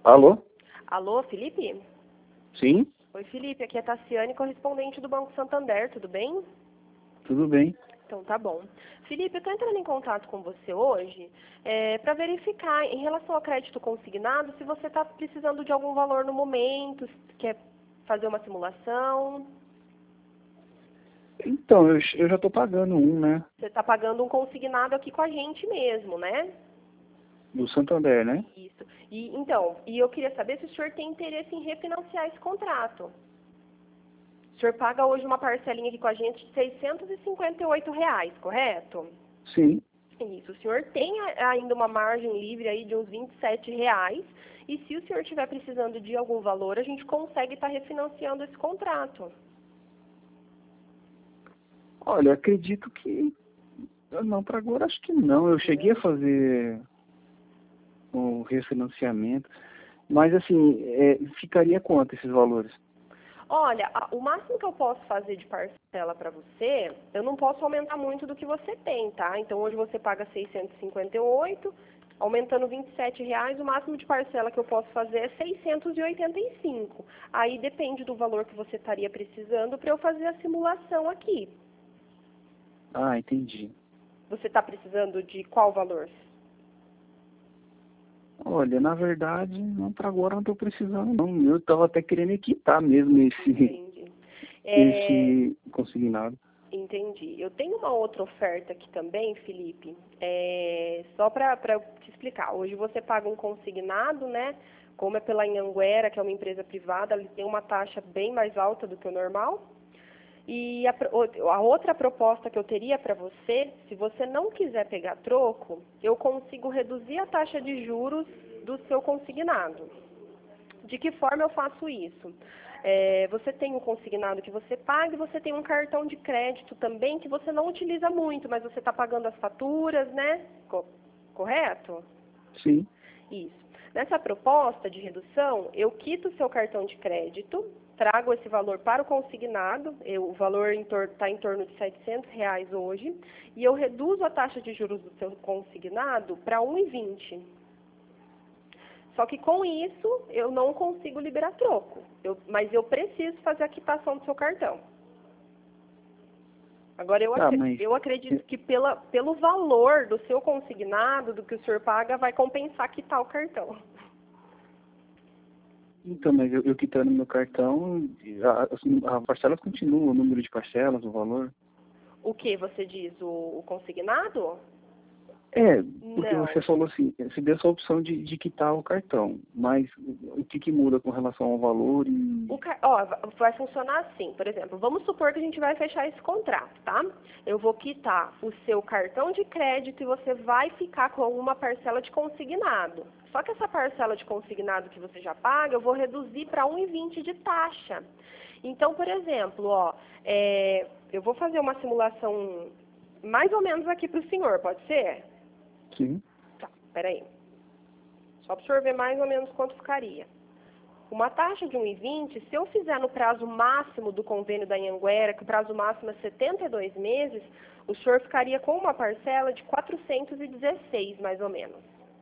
Alô? Alô, Felipe? Sim, Oi, Felipe, aqui é Tassiane, correspondente do Banco Santander, tudo bem? tudo bem. Então tá bom. Felipe, eu estou entrando em contato com você hoje para verificar em relação ao crédito consignado se você está precisando de algum valor no momento, se quer fazer uma simulação. Então, eu já estou pagando um, né? Você está pagando um consignado aqui com a gente mesmo, né? Do Santander, né? Isso. E eu queria saber se o senhor tem interesse em refinanciar esse contrato. O senhor paga hoje uma parcelinha aqui com a gente de R$ 658, correto? Sim. Isso. O senhor tem ainda uma margem livre aí de uns R$ 27. E se o senhor estiver precisando de algum valor, a gente consegue estar refinanciando esse contrato. Olha, acredito que... Não, para agora acho que não. Eu cheguei a fazer o refinanciamento. Mas assim, ficaria quanto esses valores? Olha, o máximo que eu posso fazer de parcela para você, eu não posso aumentar muito do que você tem, tá? Então hoje você paga 658, aumentando R$ 27, o máximo de parcela que eu posso fazer é 685. Aí depende do valor que você estaria precisando para eu fazer a simulação aqui. Ah, entendi. Você está precisando de qual valor? Olha, na verdade, não, para agora não estou precisando, não. Eu estava até querendo quitar mesmo Entendi. esse consignado. Entendi. Eu tenho uma outra oferta aqui também, Felipe, só para eu te explicar. Hoje você paga um consignado, né? Como é pela Anhanguera, que é uma empresa privada, ele tem uma taxa bem mais alta do que o normal. E a outra proposta que eu teria para você, se você não quiser pegar troco, eu consigo reduzir a taxa de juros do seu consignado. De que forma eu faço isso? Você tem um consignado que você paga e você tem um cartão de crédito também que você não utiliza muito, mas você está pagando as faturas, né? Correto? Sim. Isso. Nessa proposta de redução, eu quito o seu cartão de crédito, trago esse valor para o consignado, o valor está em torno de R$ 700 hoje, e eu reduzo a taxa de juros do seu consignado para 1,20. Só que com isso, eu não consigo liberar troco. Mas eu preciso fazer a quitação do seu cartão. Agora, eu acredito que pelo valor do seu consignado, do que o senhor paga, vai compensar quitar o cartão. Então, mas eu quitando meu cartão, a parcela continua, o número de parcelas, o valor? O que você diz? O consignado? Porque Não. você falou assim, você deu essa opção de quitar o cartão, mas o que muda com relação ao valor e... Vai funcionar assim, por exemplo, vamos supor que a gente vai fechar esse contrato, tá? Eu vou quitar o seu cartão de crédito e você vai ficar com uma parcela de consignado. Só que essa parcela de consignado que você já paga, eu vou reduzir para 1,20 de taxa. Então, por exemplo, eu vou fazer uma simulação mais ou menos aqui para o senhor, pode ser? Sim. Tá, peraí. Só para o senhor ver mais ou menos quanto ficaria. Uma taxa de 1,20, se eu fizer no prazo máximo do convênio da Anhanguera, que o prazo máximo é 72 meses, o senhor ficaria com uma parcela de 416, mais ou menos.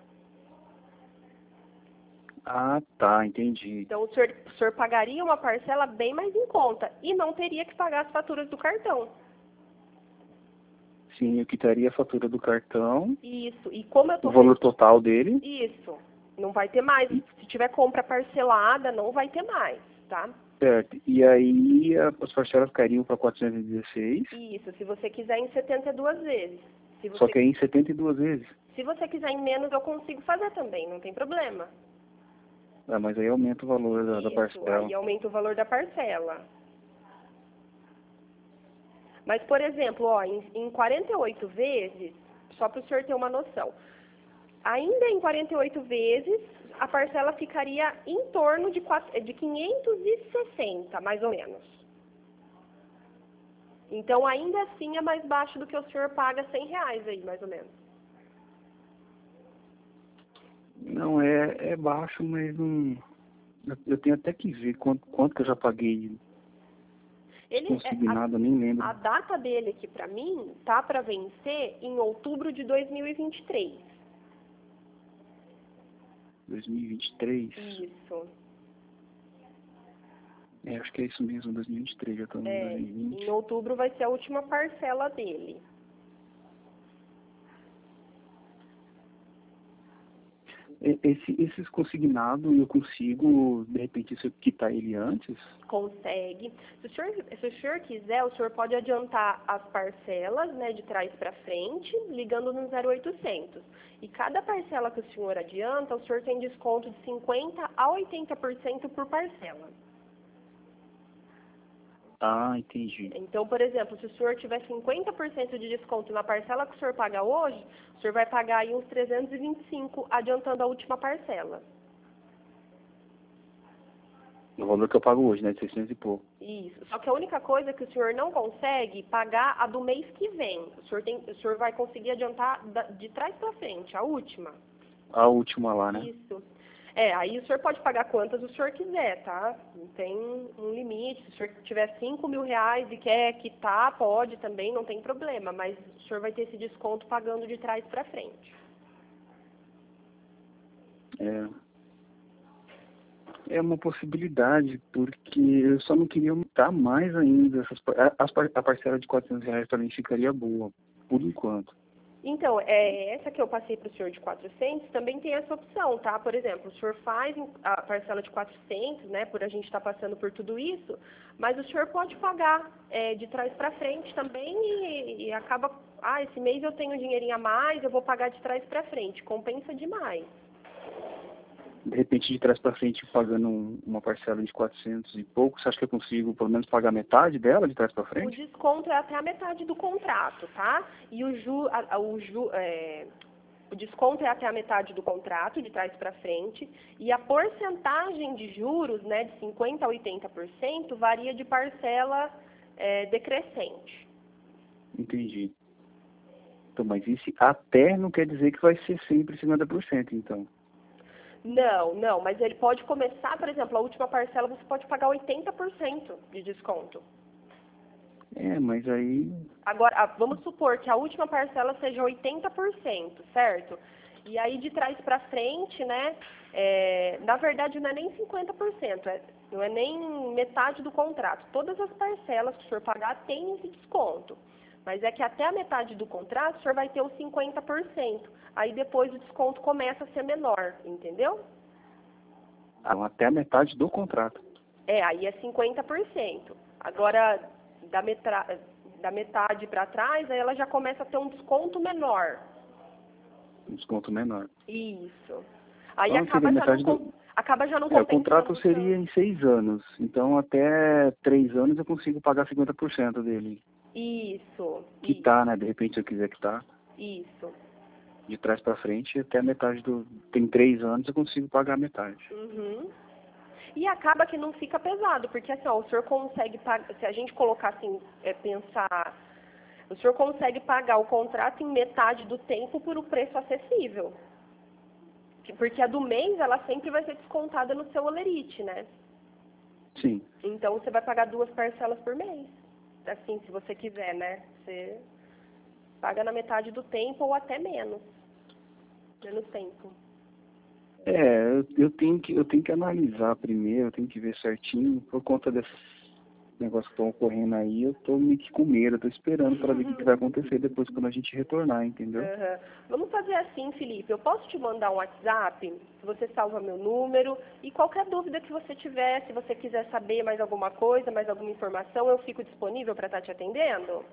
Ah, tá, entendi. Então, o senhor pagaria uma parcela bem mais em conta e não teria que pagar as faturas do cartão. Sim, eu quitaria a fatura do cartão. Isso. E como eu tô... O valor total dele. Isso. Não vai ter mais. Se tiver compra parcelada, não vai ter mais, tá? Certo. E aí as parcelas ficariam para 416. Isso. Se você quiser em 72 vezes. Só que aí em 72 vezes. Se você quiser em menos, eu consigo fazer também, não tem problema. Ah, mas aí aumenta o valor da parcela. Aí aumenta o valor da parcela. Mas, por exemplo, em 48 vezes, só para o senhor ter uma noção, ainda em 48 vezes, a parcela ficaria em torno de 560, mais ou menos. Então, ainda assim, é mais baixo do que o senhor paga R$ 100 aí, mais ou menos. Não, é baixo, mas não... Eu tenho até que ver quanto que eu já paguei consignado, eu nem lembro. A data dele aqui para mim tá para vencer em outubro de 2023. 2023. Isso. Acho que é isso mesmo, 2023, já estamos em 2020. Em outubro vai ser a última parcela dele. Esses consignados, eu consigo, de repente, se eu quitar ele antes? Consegue. Se o senhor quiser, o senhor pode adiantar as parcelas, né, de trás para frente, ligando no 0800. E cada parcela que o senhor adianta, o senhor tem desconto de 50% a 80% por parcela. Ah, entendi. Então, por exemplo, se o senhor tiver 50% de desconto na parcela que o senhor paga hoje, o senhor vai pagar aí uns 325 adiantando a última parcela. O valor que eu pago hoje, né, de 600 e pouco. Isso. Só que a única coisa é que o senhor não consegue pagar a do mês que vem. O senhor vai conseguir adiantar de trás para frente, a última. A última lá, né? Isso. Aí o senhor pode pagar quantas o senhor quiser, tá? Não tem um limite. Se o senhor tiver 5 mil reais e quer quitar, pode também, não tem problema. Mas o senhor vai ter esse desconto pagando de trás para frente. É uma possibilidade, porque eu só não queria aumentar mais ainda. A parcela de 400 reais para mim ficaria boa, por enquanto. Então, essa que eu passei para o senhor de 400, também tem essa opção, tá? Por exemplo, o senhor faz a parcela de 400, né, por a gente estar passando por tudo isso, mas o senhor pode pagar de trás para frente também e acaba, esse mês eu tenho um dinheirinho a mais, eu vou pagar de trás para frente, compensa demais. De repente, de trás para frente, pagando uma parcela de 400 e pouco, você acha que eu consigo, pelo menos, pagar metade dela de trás para frente? O desconto é até a metade do contrato, tá? E o desconto é até a metade do contrato, de trás para frente, e a porcentagem de juros, né, de 50% a 80%, varia de parcela decrescente. Entendi. Então, mas isso até não quer dizer que vai ser sempre 50%, então. Não, mas ele pode começar, por exemplo, a última parcela você pode pagar 80% de desconto. Mas aí... Agora, vamos supor que a última parcela seja 80%, certo? E aí de trás para frente, né, na verdade não é nem 50%, não é nem metade do contrato. Todas as parcelas que o senhor pagar têm esse desconto. Mas é que até a metade do contrato o senhor vai ter os 50%. Aí depois o desconto começa a ser menor, entendeu? Então, até a metade do contrato. Aí é 50%. Agora, da metade para trás, aí ela já começa a ter um desconto menor. Um desconto menor. Isso. Aí Então, acaba já não compensando. O contrato seria em 6 anos. Então, até 3 anos eu consigo pagar 50% dele. Isso. Quitar, né? De repente, se eu quiser quitar. Isso. De trás para frente, até a metade do... Tem 3 anos, eu consigo pagar a metade. Uhum. E acaba que não fica pesado, porque assim, o senhor consegue pagar, se a gente colocar assim, pensar, o senhor consegue pagar o contrato em metade do tempo por um preço acessível. Porque a do mês, ela sempre vai ser descontada no seu holerite, né? Sim. Então, você vai pagar 2 parcelas por mês. Assim, se você quiser, né? Você paga na metade do tempo ou até menos. Menos tempo. Eu tenho que analisar primeiro, eu tenho que ver certinho. Por conta desses negócios que estão ocorrendo aí, eu tô meio que com medo, eu tô esperando para ver o que vai acontecer depois quando a gente retornar, entendeu? Uhum. Vamos fazer assim, Felipe, eu posso te mandar um WhatsApp, se você salva meu número, e qualquer dúvida que você tiver, se você quiser saber mais alguma coisa, mais alguma informação, eu fico disponível para estar te atendendo?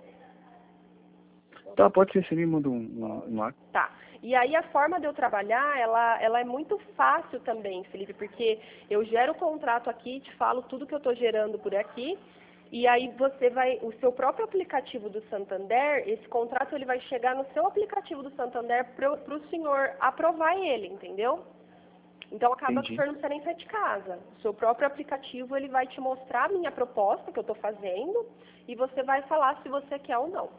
Tá, pode ser, você me manda um lá. Tá. E aí a forma de eu trabalhar, ela é muito fácil também, Felipe, porque eu gero o contrato aqui, te falo tudo que eu estou gerando por aqui, e aí você vai, o seu próprio aplicativo do Santander, esse contrato ele vai chegar no seu aplicativo do Santander para o senhor aprovar ele, entendeu? Então acaba que o senhor não precisa nem sair de casa. O seu próprio aplicativo ele vai te mostrar a minha proposta que eu estou fazendo e você vai falar se você quer ou não.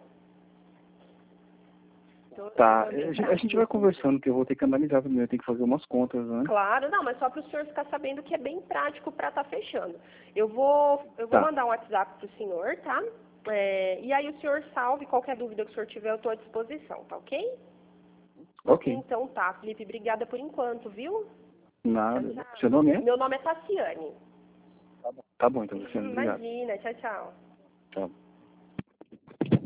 Tá, a gente vai conversando, que eu vou ter que analisar primeiro, eu tenho que fazer umas contas, né? Claro, não, mas só para o senhor ficar sabendo que é bem prático para estar fechando. Eu vou mandar um WhatsApp para o senhor, tá? E aí o senhor salve, qualquer dúvida que o senhor tiver, eu estou à disposição, tá ok? Ok. Então tá, Felipe, obrigada por enquanto, viu? Nada. Tchau, tchau. Seu nome é? Meu nome é Tassiane. Tá bom então, Luciano. Obrigado. Imagina, tchau, tchau. Tchau.